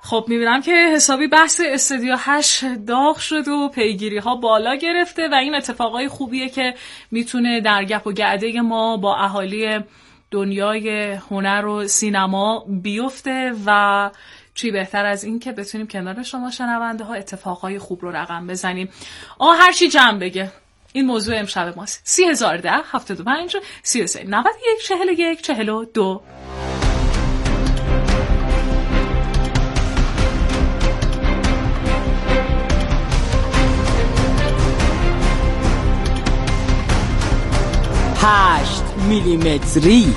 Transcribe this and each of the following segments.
خب میبینم که حسابی بحث استودیو 8 داغ شد و پیگیری ها بالا گرفته و این اتفاقای خوبیه که میتونه در گپ و گرده ما با اهالی دنیای هنر و سینما بیفته و چی بهتر از این که بتونیم کنار شما شنونده ها اتفاقای خوب رو رقم بزنیم. هر چی جمع بگه. این موضوع امشب ماست. 3010 75 33 91 41 42. هشت میلیمتری.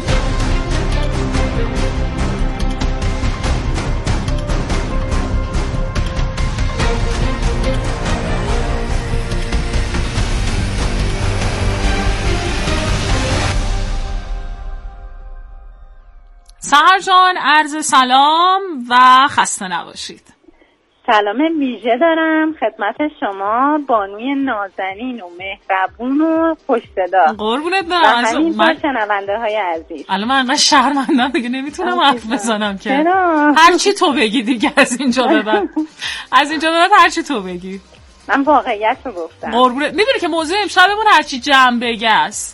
سحر جان عرض سلام و خسته نباشید. سلام ویژه دارم خدمت شما بانوی نازنین و مهربون و خوش صدا. قربونت برم. همین شنونده های عزیز. الان من انقدر شرمندم دیگه نمیتونم حرف بزنم که. چرا؟ هر چی تو بگی دیگه از اینجا به بعد. از اینجا به بعد هر چی تو بگی. من واقعیت رو گفتم. قربونت. میدونی که موضوع امشبمون هر چی جمع بگه است.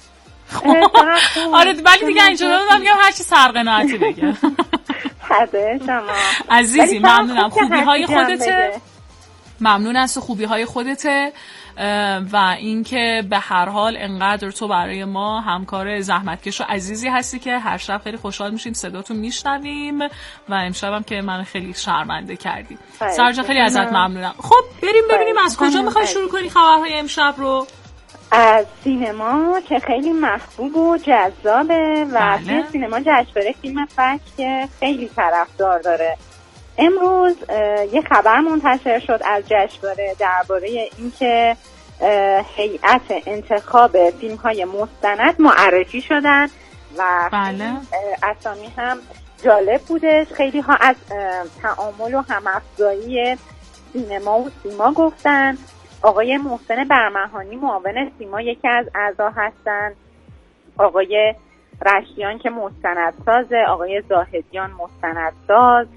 آره ولی دیگه اینجا دادم میگم هر چی سرقناعتی بگه. حده شما عزیزی ممنونم. خوبی‌های خودته. ممنون از خوبی‌های خودته و اینکه به هر حال انقدر تو برای ما همکار زحمتکش و عزیزی هستی که هر شب خیلی خوشحال میشیم صداتون میشنویم و امشبم که من خیلی شرمنده کردی. سرجان خیلی ازت ممنونم. خب بریم ببینیم از کجا میخوای شروع کنی خبرهای امشب رو. از سینما که خیلی محبوب و جذابه و توی سینما جشنواره فیلم فجر که خیلی طرفدار داره. امروز یه خبر منتشر شد از جشنواره درباره اینکه هیئت انتخاب فیلم‌های مستند معرفی شدن و اسامی هم جالب بودش. خیلی ها از تعامل و هم‌افزایی سینما و سیما گفتن. آقای محسن برمهانی معاون سیما یکی از اعضا هستن، آقای رشیان که مستندسازه، آقای زاهدیان مستندساز،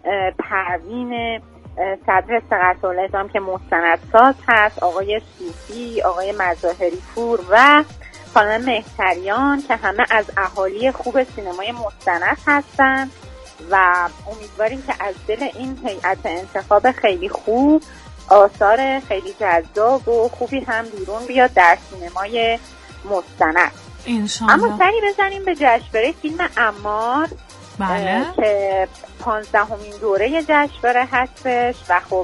پروین صدر ثقت‌العظام که مستندساز هست، آقای صوفی، آقای مظاهری پور و خانم مهتریان که همه از اهالی خوب سینمای مستند هستن و امیدواریم که از دل این هیئت انتخاب خیلی خوب آثار خیلی جذاب و خوبی هم بیرون بیاد در سینمای مستند. اما سری بزنیم به جشنواره فیلم عمار که 15مین دوره جشنواره هستش و خب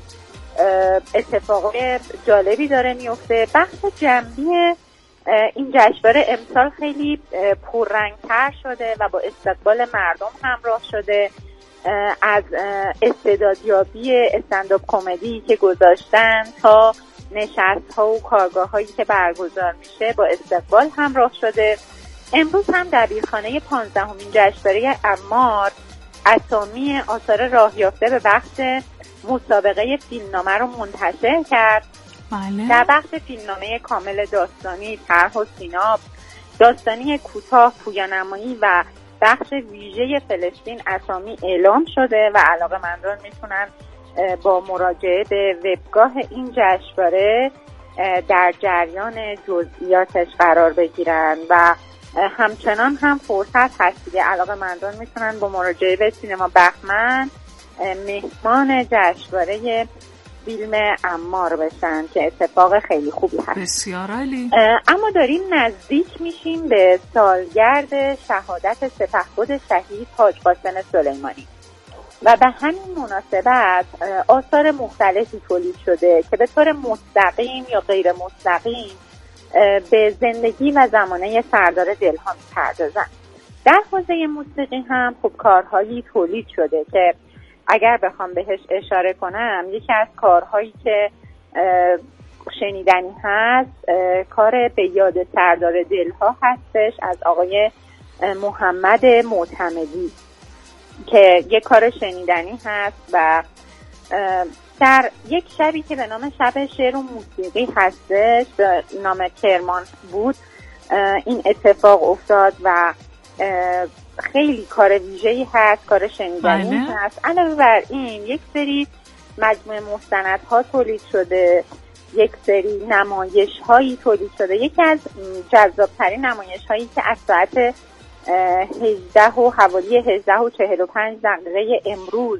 اتفاقای جالبی داره میفته. بخش جنبی این جشنواره امسال خیلی پررنگ‌تر شده و با استقبال مردم همراه شده. از استعدادیابی استندآپ کمدی که گذاشتن تا نشست‌ها و کارگاه‌هایی که برگزار میشه با استقبال همراه شده. امروز هم دبیرخانه 15مین جشنواره عمار اسامی آثار راه یافته به بخش مسابقه فیلمنامه رو منتشر کرد. در بخش فیلمنامه کامل داستانی، طرح و سیناپ، داستانی کوتاه، پویانمایی و بخش ویژه فلسطین اسامی اعلام شده و علاقه‌مندان میتونن با مراجعه به وبگاه این جشنواره در جریان جزئیاتش قرار بگیرن و همچنان هم فرصت هست که علاقه‌مندان میتونن با مراجعه به سینما بهمن مهمان جشنواره فیلم عمار بشن که اتفاق خیلی خوبی هست. بسیار عالی. اما داریم نزدیک میشیم به سالگرد شهادت سپهبد شهید حاج قاسم سلیمانی و به همین مناسبت آثار مختلفی تولید شده که به طور مستقیم یا غیر مستقیم به زندگی و زمانه سردار دلها می‌پردازند. در حوزه موسیقی هم خوب کارهایی تولید شده که اگر بخوام بهش اشاره کنم یکی از کارهایی که شنیدنی هست کار به یاد سردار دلها هستش از آقای محمد معتمدی که یک کار شنیدنی هست و در یک شبی که به نام شب شعر و موسیقی هستش به نام کرمان بود این اتفاق افتاد و خیلی کار ویژه‌ای هست، کار شنیدنی هست. علاوه بر این یک سری مجموعه مستندها تولید شده، یک سری نمایش‌هایی تولید شده. یکی از جذاب‌ترین نمایش‌هایی که از ساعت 18 و حوالی 18:45 امروز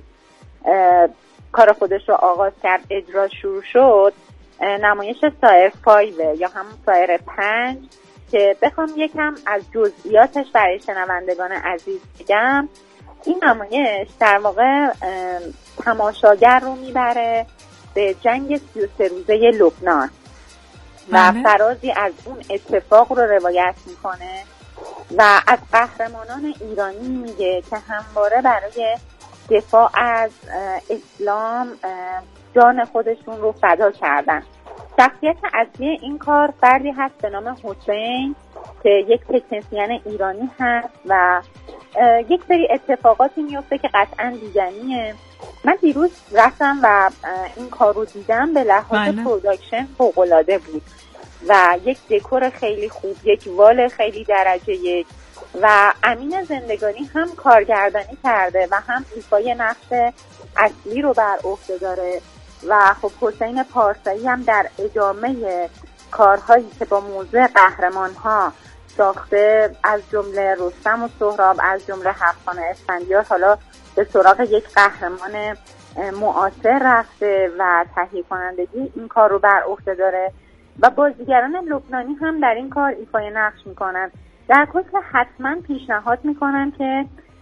کار خودش رو آغاز کرد، اجرا شروع شد، نمایش سایر 5 یا همون سایر 5 که بخوام یکم از جزئیاتش برای شنوندگان عزیز بگم. این نمایش در واقع تماشاگر رو میبره به جنگ 33 روزه لبنان و فرازی از اون اتفاق رو روایت میکنه و از قهرمانان ایرانی میگه که همواره برای دفاع از اسلام جان خودشون رو فدا کردن. شخصیت اصلی این کار فردی هست به نام حسین که یک تکنسین ایرانی هست و یک سری اتفاقاتی میفته که قطعا دیدنیه. من دیروز رفتم و این کار رو دیدم، به لحاظ پروداکشن فوق‌العاده بود و یک دکور خیلی خوب، یک وال خیلی درجه یک و امین زندگانی هم کارگردانی کرده و هم ایفای نقش اصلی رو بر عهده داره و خب حسین پارسایی هم در ادامه کارهایی که با موضوع قهرمان‌ها ساخته، از جمله رستم و سهراب، از جمله هفت‌خان اسفندیار، حالا به سراغ یک قهرمان معاصر رفته و تهیه کنندگی این کار رو بر عهده داره و بازیگران لبنانی هم در این کار ایفای نقش میکنن. در کل حتما پیشنهاد میکنم که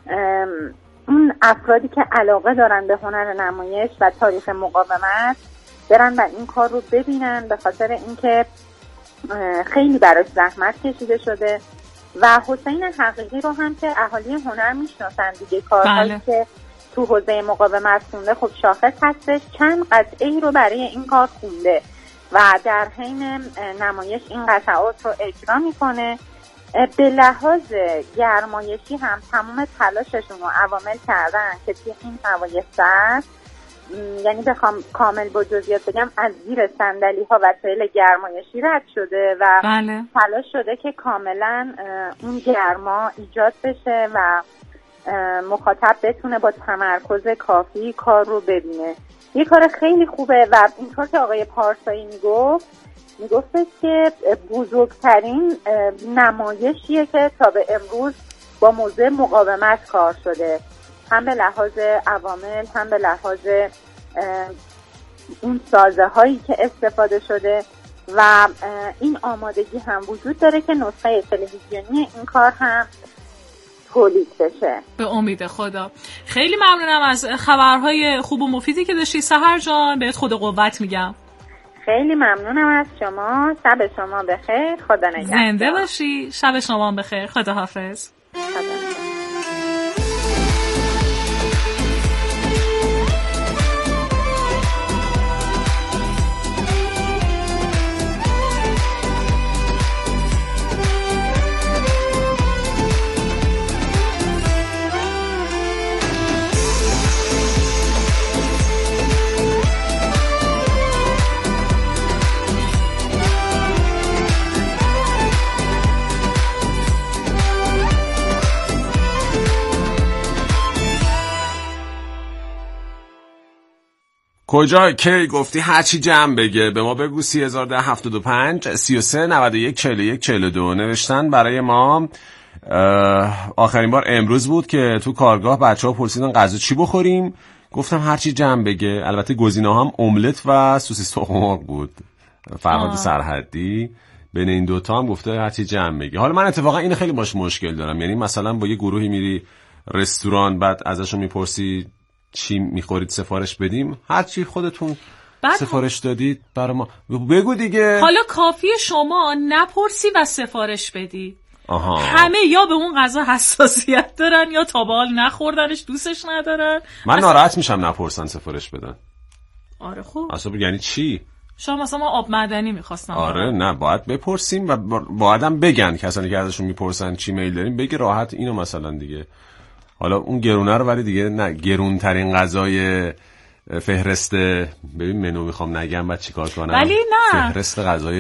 اون افرادی که علاقه دارن به هنر نمایش و تاریخ مقاومت برن و این کار رو ببینن، به خاطر اینکه خیلی براش زحمت کشیده شده و حسین حقیقی رو هم که اهالی هنر میشناسن دیگه، کارهایی که تو حوزه مقاومت خونده خب شاخص هستش. چند قطعه رو برای این کار خونده و در حین نمایش این قطعات رو اجرا میکنه. به لحاظ گرمایشی هم تمام تلاششون رو عوامل کردن که توی این هوای سرد، یعنی بخوام کامل با جزئیات بگم، از زیر صندلی ها وسایل گرمایشی رد شده و تلاش شده که کاملا اون گرما ایجاد بشه و مخاطب بتونه با تمرکز کافی کار رو ببینه. یه کار خیلی خوبه و اینطور که آقای پارسایی میگفت که بزرگترین نمایشیه که تا به امروز با موضوع مقاومت کار شده، هم به لحاظ عوامل هم به لحاظ اون سازه هایی که استفاده شده و این آمادگی هم وجود داره که نسخه تلویزیونی این کار هم تولید بشه. به امید خدا. خیلی ممنونم از خبرهای خوب و مفیدی که داشتی سحر جان، بهت خود قوت میگم. خیلی ممنونم از شما، شب شما بخیر، خدا نگهدار. زنده باشی، شب شما بخیر، خداحافظ. کجا کی گفتی هرچی جمع بگه؟ به ما بگو 301075 33 91 41 42 نوشتن برای ما. آخرین بار امروز بود که تو کارگاه بچه‌ها پرسیدن غذا چی بخوریم، گفتم هرچی جمع بگه. البته گزینه‌ها هم املت و سوسیس تخم مرغ بود. فرهاد سرحدی بین این دوتا هم گفته هرچی جمع بگه. حالا من اتفاقا اینو خیلی باش مشکل دارم، یعنی مثلا با یه گروهی میری رستوران، بعد ازشون میپرسی چی میخورید سفارش بدیم، هرچی خودتون سفارش دادید برای ما بگو دیگه. حالا کافیه شما نپرسی و سفارش بدی. آها. همه یا به اون غذا حساسیت دارن یا تا به حال نخوردنش دوستش ندارن. من ناراحت میشم نپرسن سفارش بدن. آره خوب. اصلا یعنی چی؟ شما مثلا ما آب معدنی میخواستم. آره نه، باید بپرسیم و بایدم بگن، کسانی که ازشون میپرسن چی میل داریم بگی راحت اینو مثلا دیگه. حالا اون گرونه رو ولی دیگه نه، گرون ترین غذای فهرست، ببین منو میخوام نگم بعد چیکار کنم، ولی نه فهرست غذای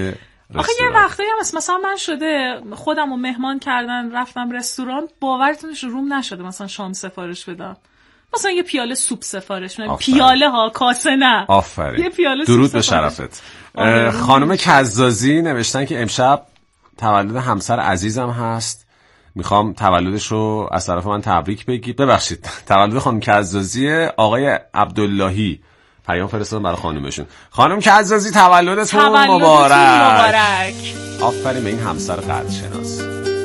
آخه یه وقتایی هم مثلا من شده خودم رو مهمان کردن رفتم رستوران، باورتونش روم نشده مثلا شام سفارش بدم، مثلا یه پیاله سوپ سفارش بدم. پیاله ها، کاسه نه. آفرین. یه پیاله درود به شرفت. خانم کزازی نوشتن که امشب تولد همسر عزیزم هست، میخوام تولدش رو از طرف من تبریک بگید. ببخشید تولد خانم کزازی، آقای عبداللهی پیام فرستادن برای خانومشون. خانم کزازی تولدتون مبارک. آفرین به این همسر قدرشناس.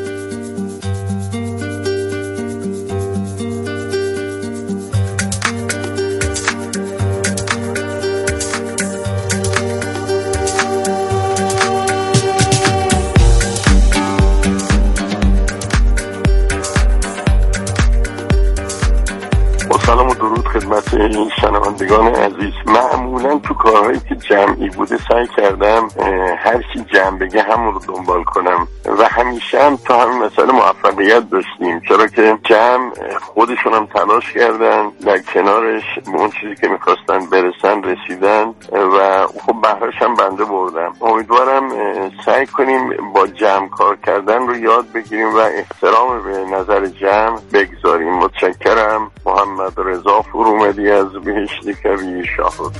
سلام و درود خدمت این شنوندگان عزیز. معمولا تو کارهایی که جمعی بوده سعی کردم هر کی جمع بگه همون رو دنبال کنم و همیشه هم تا همین مسئله موفقیت داشتیم، چرا که جمع خودشون هم تلاش کردن در کنارش به اون چیزی که میخواستن برسن رسیدن و خب بهرش هم بنده بردم. امیدوارم سعی کنیم با جمع کار کردن رو یاد بگیریم و احترام به نظر جمع بگذاریم. متشکرم. محمد رضا فرومدی از بهشتی کبیر شاهد.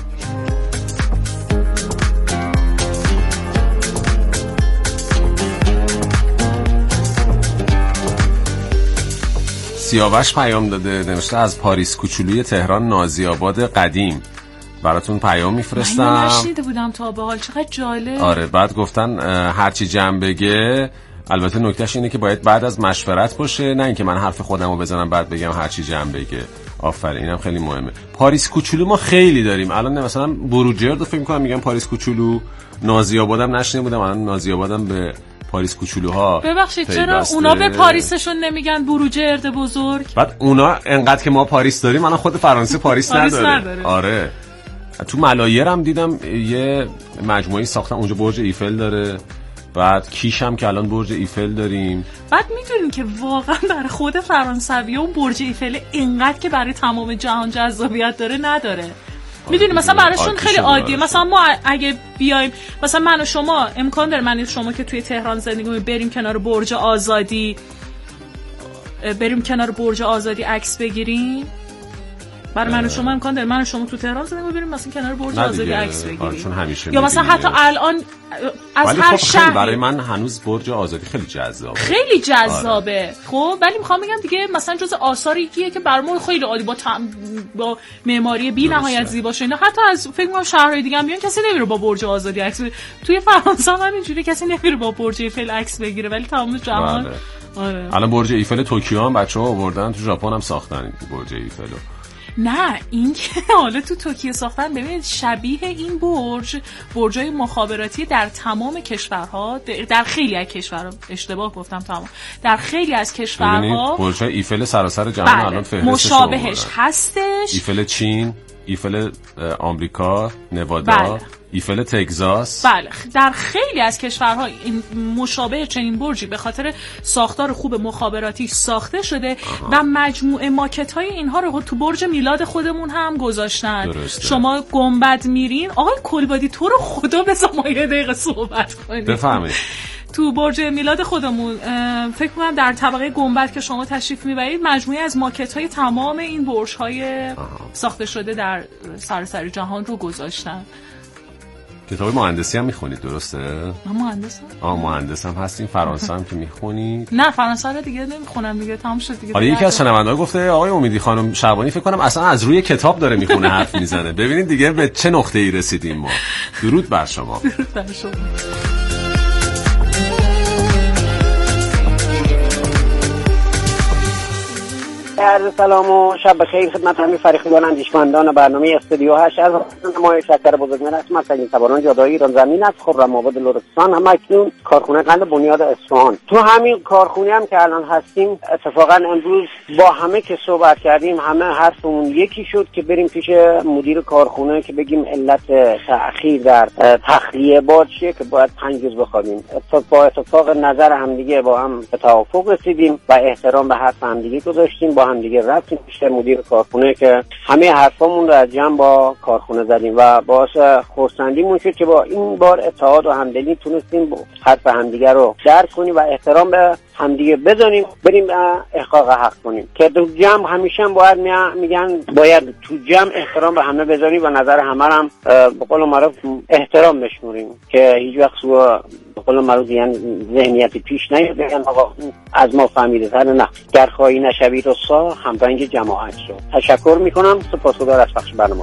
سیاوش پیام داده، نوشته از پاریس کوچولوی تهران نازی آباد قدیم براتون پیام میفرستم. من نشنیده بودم تا به حال، چقدر جالب. آره بعد گفتن هرچی جمع بگه، البته نکتهش اینه که باید بعد از مشورت باشه، نه اینکه من حرف خودمو بزنم بعد بگم هرچی جمع بگه. آفرین، اینم خیلی مهمه. پاریس کوچولو ما خیلی داریم الان، مثلا بروجرد رو فکر می‌کنم میگم پاریس کوچولو، نازی آبادم نشنیده بودم، الان نازی آبادم به پاریس کوچولوها. ببخشید چرا اونا به پاریسشون نمیگن بروجرد بزرگ؟ بعد اونا انقدر که ما پاریس داریم، الان خود فرانسه پاریس نداره. آره تو ملایر هم دیدم یه مجموعه ساختن اونجا، برج ایفل داره، بعد کیش هم که الان برج ایفل داریم. بعد میدونین که واقعا برای خود فرانسوی‌ها اون برج ایفل اینقدر که برای تمام جهان جذابیت داره نداره. میدونی مثلا براشون خیلی عادیه. مثلا ما اگه بیایم، مثلا من و شما امکان داره، من و شما که توی تهران زندگی کنیم، بریم کنار برج آزادی عکس بگیریم. برای من و شما امکان داره من و شما تو تهران زندگی بریم مثلا کنار برج آزادی عکس بگیریم. یا مثلا حتی الان از هر شهر، برای من هنوز برج آزادی خیلی جذابه. خیلی جذابه. خب ولی میخوام بگم دیگه مثلا جز آثاریه که برامون خیلی عالی با معماری بی نهایت زیباشه. اینا حتی از فکر کنم شهرهای دیگه هم بیان کسی نمیره با برج آزادی عکس بگیره. توی فرانسه هم اینجوری کسی نمیره با برج ایفل عکس بگیره، ولی تمام جهان آره. الان برج ایفل توکیو هم بچه‌ها آوردن، تو ژاپن هم ساختن برج ایفلو. نه این که حالا تو توکیو ساختن، ببینید شبیه این برجای مخابراتی در تمام کشورها، در خیلی از کشورها، اشتباه گفتم تمام، در خیلی از کشورها برجای ایفل سراسر جهان الان فهرستش مشابهش هستش. ایفل چین، ایفل آمریکا، نوادا، ایفل تگزاس. بله در خیلی از کشورها این مشابه چنین برجی به خاطر ساختار خوب مخابراتی ساخته شده و مجموعه ماکت های اینها رو تو برج میلاد خودمون هم گذاشتن. درسته. شما گنبد میرین، آقای کلبادی تو رو خدا بذار ما یه دقیقه صحبت کنیم. بفهمید تو برج میلاد خودمون فکر کنم در طبقه گنبد که شما تشریف میبرید مجموعه از ماکت های تمام این برج های ساخته شده در سراسر جهان رو گذاشتن. کتاب مهندسی هم میخونید درسته؟ مهندس هم هستین. فرانسه هم که میخونید؟ نه فرانسه رو دیگه نمیخونم دیگه، تمام شد دیگه. حالا یکی از شنونده‌ها گفته آقای امیدی خانم شعبانی فکر کنم اصلا از روی کتاب داره میخونه حرف میزنه. ببینید دیگه به چه نقطه‌ای رسیدیم ما. درود بر شما. درود بر شما. عرض سلام و شب بخیر خدمت همه فریقیان اندیشمندان برنامه استودیو 8 از نمای شکر بزرگمهر اسمت سنگین سواران جادویی ایران زمین از خرم آباد لرستان، هم اکنون کارخونه قند بنیاد اصفهان. تو همین کارخونه هم که الان هستیم اتفاقا امروز با همه که صحبت کردیم همه حرفمون یکی شد که بریم پیش مدیر کارخونه که بگیم علت تأخیر در تخلیه باد چیه که باید 5 روز بخوابیم. اتفاق نظر همدیگه با هم به توافق رسیدیم و احترام به حرف همدیگه گذاشتیم، با هم هم دیگه رفتیم پیش مدیر کارخونه که همه حرفامون رو از جمع با کارخونه زدیم و باعث خرسندیمون شد که با این بار اتحاد و همدلی تونستیم حرف همدیگه رو درک کنیم و احترام به همدیگه بزنیم، بریم احقاق حق کنیم. که تو جمع همیشه باید میگن باید تو جمع احترام به همه بزنیم و نظر همه هم به قول معروف احترام بشمریم که هیچ وقت به قول معروف یعنی ذهنیت پیش نیاد بگن آقا از ما فهمیده تر، نه، در خواهی نشوی رسا همرنگ جماعت شو. تشکر میکنم، سپاسگزار از پخش برنامه.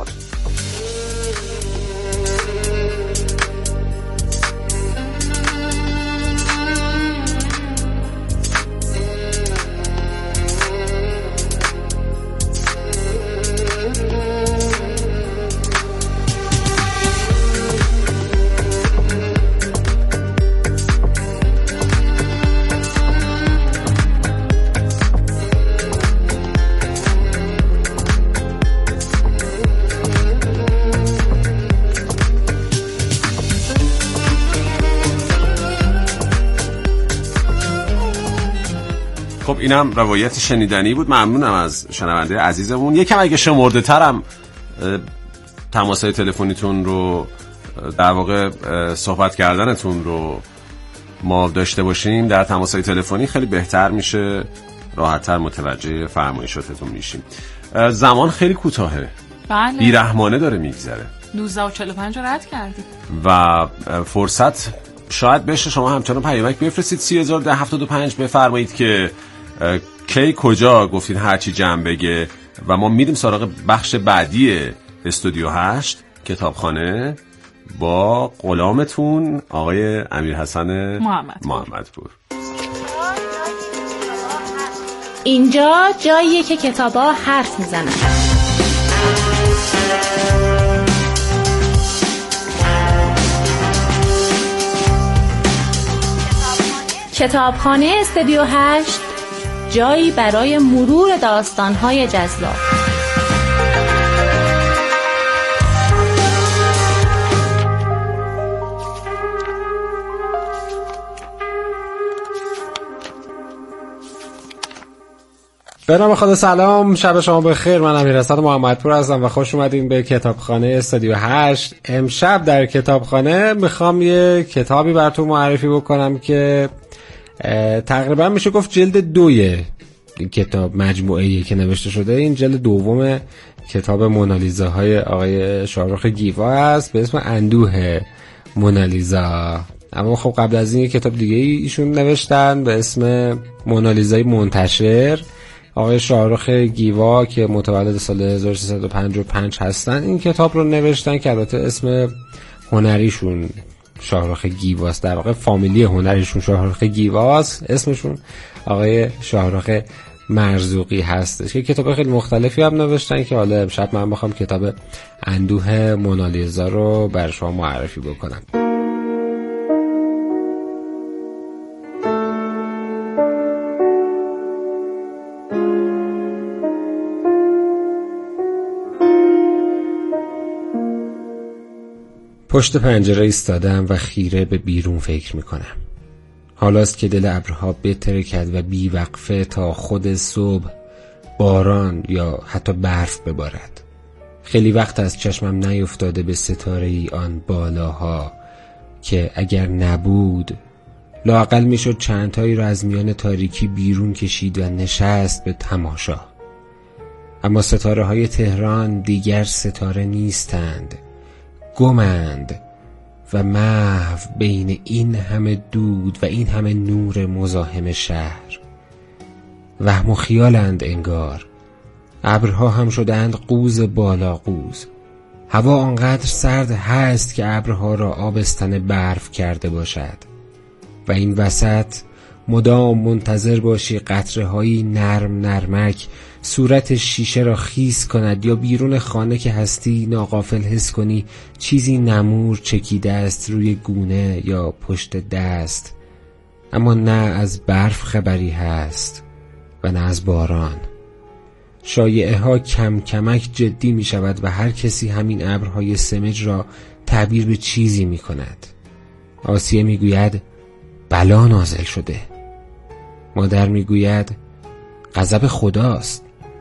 خب اینم روایت شنیدنی بود. ممنونم از شنونده عزیزمون. یکم اگه شمرده ترم تماسای تلفنیتون رو در واقع صحبت کردنتون رو ما داشته باشیم در تماسای تلفنی خیلی بهتر میشه، راحت‌تر متوجه فرمایشاتتون میشیم. زمان خیلی کوتاهه. بله. بیرحمانه داره میگذره. 19:45 رد کردیم و فرصت شاید بشه شما همچنان پیامک بفرستید 301075 بفرمایید که کی کجا گفتید هرچی جمع بگه و ما میریم سراغ بخش بعدی استودیو 8 کتابخانه با غلامتون آقای امیرحسن محمدپور. اینجا جاییه که کتابا حرف میزنن. کتابخانه استودیو 8 جایی برای مرور داستان‌های جذاب. به نام خدا سلام، شب شما بخیر. من امیرحسن محمدپور هستم و خوش اومدین به کتابخانه استودیو 8. امشب در کتابخانه میخوام یه کتابی براتون معرفی بکنم که تقریبا میشه گفت جلد 2 این کتاب مجموعه‌ای که نوشته شده. این جلد دوم کتاب مونالیزاهای آقای شاهرخ گیوا است به اسم اندوه مونالیزا. اما خب قبل از این یک کتاب دیگه ایشون نوشتن به اسم مونالیزای منتشر. آقای شاهرخ گیوا که متولد سال 1355 هستن این کتاب رو نوشتن که البته اسم هنریشون شاهرخ گیواست، در واقع فامیلی هنریشون شاهرخ گیواست، اسمشون آقای شاهرخ مرزوقی هستش که کتاب خیلی مختلفی هم نوشتن که حالا امشب من بخوام کتاب اندوه مونالیزا رو بر شما معرفی بکنم. پشت پنجره ایستادم و خیره به بیرون فکر میکنم. حالاست که دل ابرها بترکد و بیوقفه تا خود صبح باران یا حتی برف ببارد. خیلی وقت از چشمم نیفتاده به ستاره ای آن بالاها که اگر نبود لااقل میشد چندتایی را از میان تاریکی بیرون کشید و نشست به تماشا. اما ستاره های تهران دیگر ستاره نیستند، گمند و محو بین این همه دود و این همه نور مزاحم شهر. وهم و خیالند انگار. ابرها هم شدند قوز بالا قوز. هوا آنقدر سرد هست که ابرها را آبستن برف کرده باشد و این وسط مدام منتظر باشی قطره‌هایی نرم نرمک صورت شیشه را خیس کند یا بیرون خانه که هستی ناغافل حس کنی چیزی نمور چکیده است روی گونه یا پشت دست، اما نه از برف خبری هست و نه از باران. شایعه ها کم کمک جدی می شود و هر کسی همین ابرهای سمج را تعبیر به چیزی می کند. آسیه می گوید بلا نازل شده، مادر می گوید غضب خداست،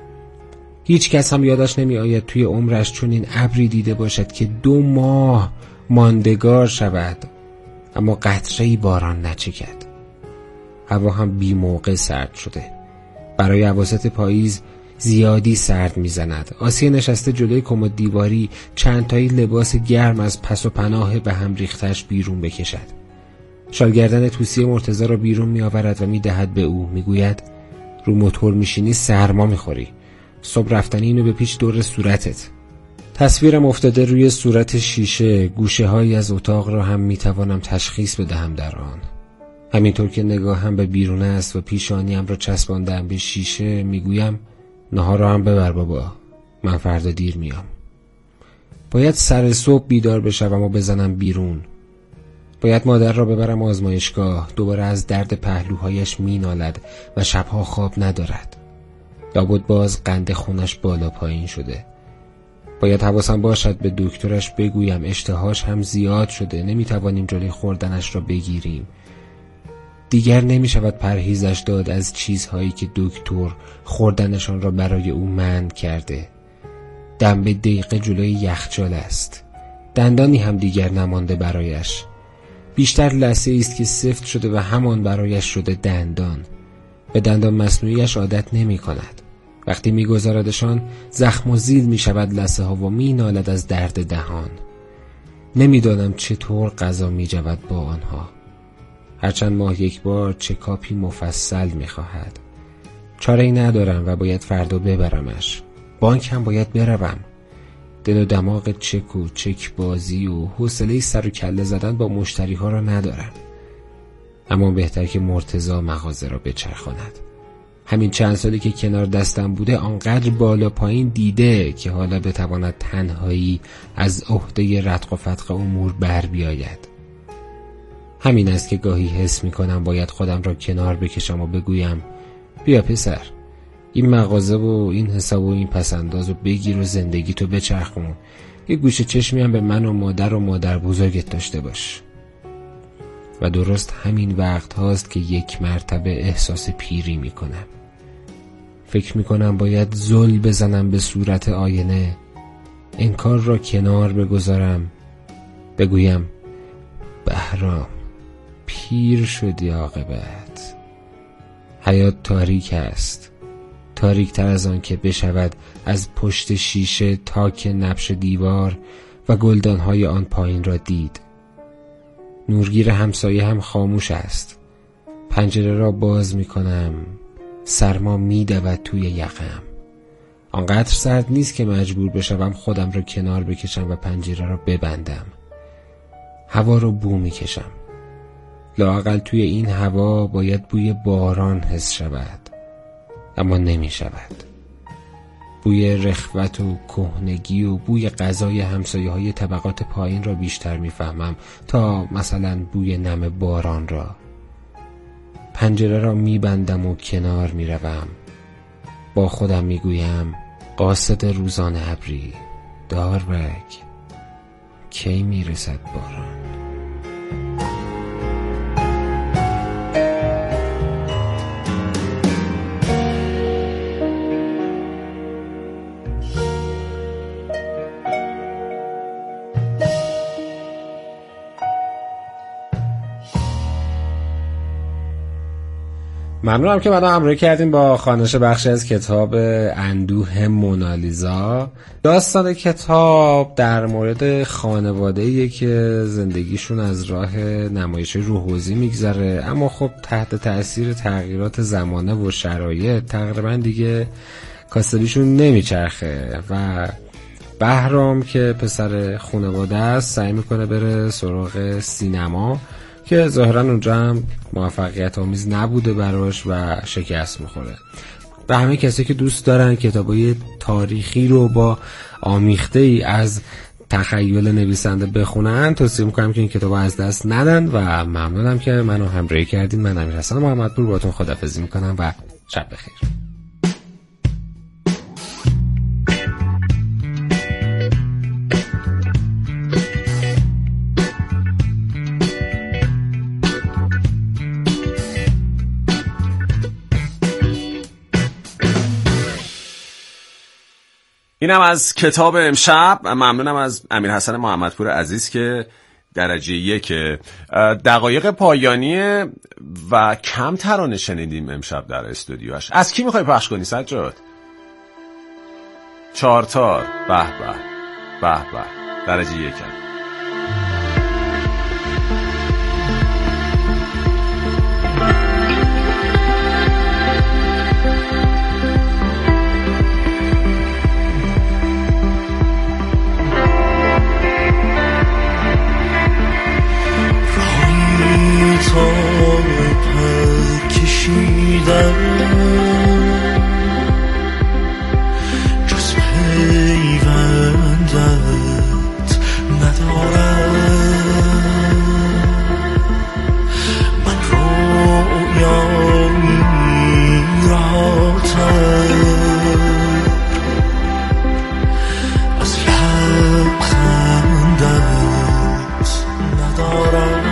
هیچ کس هم یادش نمی آید توی عمرش چون این ابری دیده باشد که 2 ماه ماندگار شود اما قطره‌ای باران نچکد. هوا هم بی موقع سرد شده. برای اواسط پاییز زیادی سرد میزند. آسیه نشسته جلوی کمد دیواری چند تایی لباس گرم از پس و پناه به هم ریختش بیرون بکشد. شالگردن توسی مرتضی را بیرون می آورد و می دهد به او. می گوید رو موتور میشینی سرما میخوری. صبح رفتنی اینو بپیچ دور صورتت. تصویرم افتاده روی صورت شیشه. گوشه هایی از اتاق را هم می توانم تشخیص بدهم در آن. همینطور که نگاهم به بیرون است و پیشانیم را چسباندم به شیشه میگویم نهار را هم ببر بابا، من فردا دیر میام. باید سر صبح بیدار بشم و بزنم بیرون. باید مادر را ببرم آزمایشگاه. دوباره از درد پهلوهایش مینالد و شبها خواب ندارد. لابد باز قند خونش بالا پایین شده. باید حواسم باشد به دکترش بگویم اشتهاش هم زیاد شده، نمیتوانیم جلوی خوردنش را بگیریم. دیگر نمی شود پرهیزش داد از چیزهایی که دکتر خوردنشان را برای او منع کرده. دم به دقیقه جلوی یخچال است. دندانی هم دیگر نمانده برایش. بیشتر لثه است که سفت شده و همان برایش شده دندان. به دندان مصنوعیش عادت نمی کند. وقتی می گذاردشان زخم و زیل می شود لثه ها و می نالد از درد دهان. نمی دانم چطور غذا می جود با آنها. هر چند ماه یک بار چکاپی مفصل می خواهد. چاره‌ای ندارم و باید فردا ببرمش. بانک هم باید بروم. دل و دماغ چک و چک بازی و حوصله سر و کله زدن با مشتری ها را ندارم. اما بهتر که مرتضی مغازه را بچرخاند. همین چند سالی که کنار دستم بوده آنقدر بالا پایین دیده که حالا بتواند تنهایی از عهده رتق و فتق امور بر بیاید. همین است که گاهی حس می کنم باید خودم را کنار بکشم و بگویم بیا پسر، این مغازه و این حساب و این پسنداز رو بگیر و زندگی تو بچرخون. یه گوشه چشمی هم به من و مادر بزرگت داشته باش. و درست همین وقت هاست که یک مرتبه احساس پیری می کنم. فکر می کنم باید زل بزنم به صورت آینه، انکار را کنار بگذارم، بگویم بهرام پیر شدی عاقبت. حیات تاریک است، تاریک تر از آن که بشود از پشت شیشه تاک نبش دیوار و گلدانهای آن پایین را دید. نورگیر همسایه هم خاموش است. پنجره را باز می کنم. سرما می دود توی یقم. آنقدر سرد نیست که مجبور بشم خودم را کنار بکشم و پنجره را ببندم. هوا را بو می کشم. لااقل توی این هوا باید بوی باران حس شود، اما نمی شود. بوی رخوت و کهنگی و بوی غذای همسایه‌های طبقات پایین را بیشتر می‌فهمم تا مثلا بوی نم باران را. پنجره را می‌بندم و کنار می‌روم. با خودم می‌گویم قاصد روزانه ابری داربک کی میرسد باران. ممنونم که منو همراهی کردیم با خوانش بخشی از کتاب اندوه مونالیزا. داستان کتاب در مورد خانواده‌ایه که زندگیشون از راه نمایش روحوزی میگذره، اما خب تحت تأثیر تغییرات زمانه و شرایط تقریبا دیگه کاسبیشون نمیچرخه و بهرام که پسر خانواده است سعی میکنه بره سراغ سینما که ظاهرا اونجا هم موفقیت آمیز نبوده براش و شکست میخوره. به همه کسی که دوست دارن کتابای تاریخی رو با آمیخته ای از تخیل نویسنده بخونن توصیه میکنم که این کتابا از دست ندن و ممنونم که منو همراهی کردین. من امیرحسن محمدپور باهاتون خداحافظی میکنم و شب بخیر. اینم از کتاب امشب. ممنونم از امیر حسن محمدپور عزیز که درجه 1. دقایق پایانی و کم ترانه شنیدیم امشب در استودیوش. از کی میخوای پخش کنی سجاد؟ 4 تار. به به به به. درجه 1. پر کشیدم جز پیوندت ندارم. من رویایی رهاتر از لبخندت ندارم.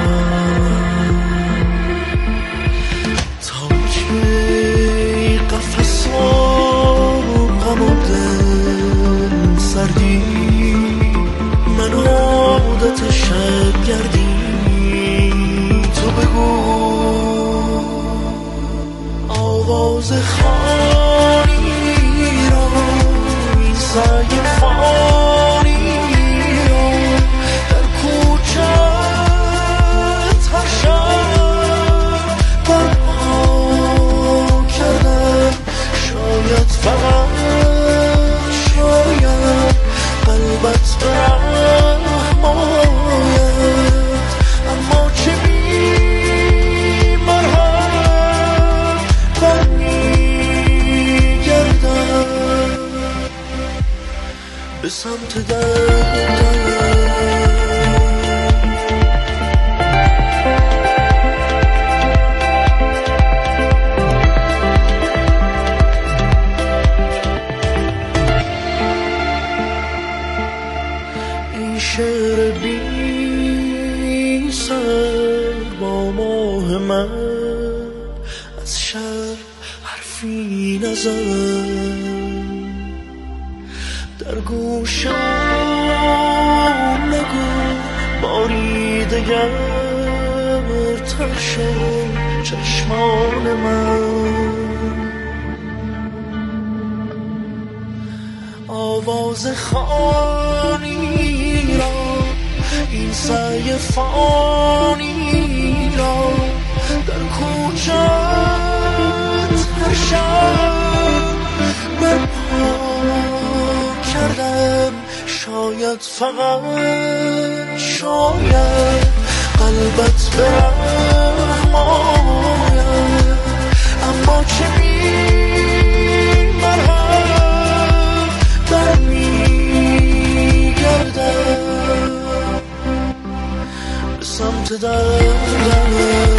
شب گردی تو بگو آواز خانی را این سعی فانی را در کوچت هر شب برپا کردم. شاید فقط شاید قلبت برم اما چه می‌مرهم برمیگردم به سمت دردم. این شعر بی سر با ماه من از شب حرفی نزن. در گوشم نگو باری دگر تر شد چشمان من. آواز خانی را این سعی فانی را در کوچت هر شب برپا کردم. شاید فقط شاید قلبت برم آید اما چه می‌مرهم برمیگردم به سمت دردم.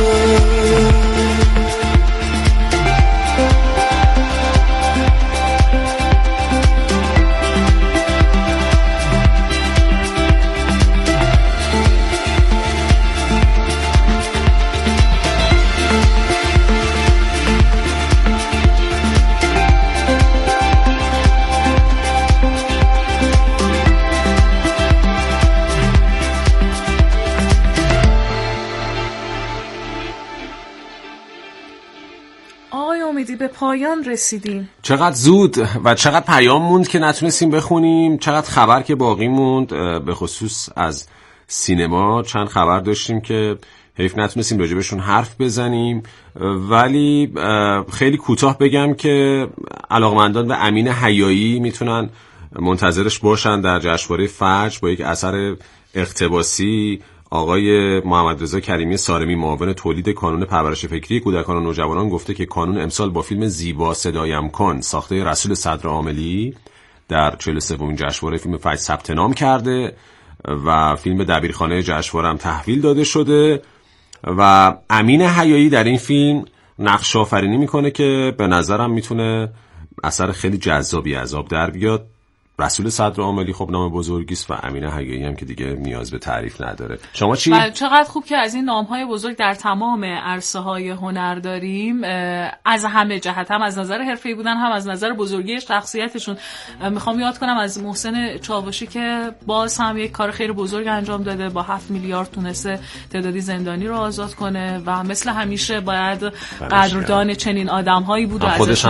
به پایان رسیدیم. چقدر زود و چقدر پیام موند که نتونستیم بخونیم، چقدر خبر که باقی موند. به خصوص از سینما چند خبر داشتیم که حیف نتونستیم راجبشون حرف بزنیم، ولی خیلی کوتاه بگم که علاقمندان به امین حیایی میتونن منتظرش باشن در جشنواره فجر با یک اثر اقتباسی. آقای محمد رضا کریمی سارمی معاون تولید کانون پرورش فکری کودکان و نوجوانان گفته که کانون امسال با فیلم زیبا صدایم کن ساخته رسول صدر عاملی در 43مین جشنواره فیلم فجر ثبت نام کرده و فیلم دبیرخانه جشنواره هم تحویل داده شده و امین حیایی در این فیلم نقش آفرینی میکنه که به نظرم میتونه اثر خیلی جذابی از آب در بیاد. رسول صدرعاملی خب نام بزرگی است و امین حقیقی هم که دیگه نیاز به تعریف نداره. شما چی؟ چقدر خوب که از این نام‌های بزرگ در تمام عرصه‌های هنر داریم، از همه جهت، هم از نظر حرفه‌ای بودن هم از نظر بزرگی شخصیتشون. میخوام یاد کنم از محسن چاوشی که باز هم یک کار خیلی بزرگ انجام داده، با 7 میلیارد تونسته تعدادی زندانی رو آزاد کنه و مثل همیشه باید قدردان چنین آدم‌هایی بود و خودش